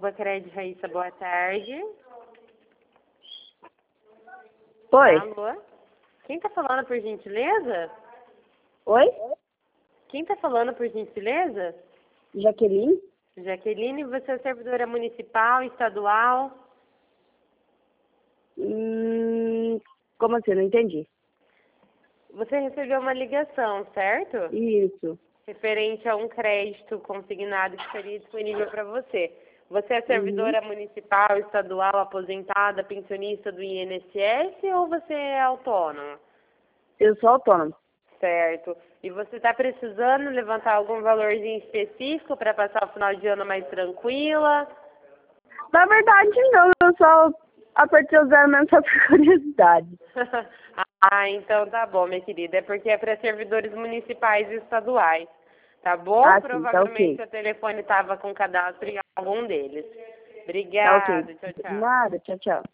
Arroba Cred Raíssa, boa tarde. Oi. Alô? Quem tá falando, por gentileza? Oi? Quem tá falando, por gentileza? Jaqueline? Jaqueline, você é servidora municipal, estadual? Como assim? Não entendi. Você recebeu uma ligação, certo? Isso. Referente a um crédito consignado que seria disponível para você. Você é servidora municipal, estadual, aposentada, pensionista do INSS ou você é autônoma? Eu sou autônomo. Certo. E você está precisando levantar algum valorzinho específico para passar o final de ano mais tranquila? Na verdade, não. Eu só apertei o zero mesmo só por curiosidade. Então tá bom, minha querida. É porque é para servidores municipais e estaduais. Tá bom? Ah, sim. Tá Provavelmente ok. seu telefone estava com cadastro em algum deles. Tá ok. Obrigada. Tchau, tchau. Nada. Tchau, tchau.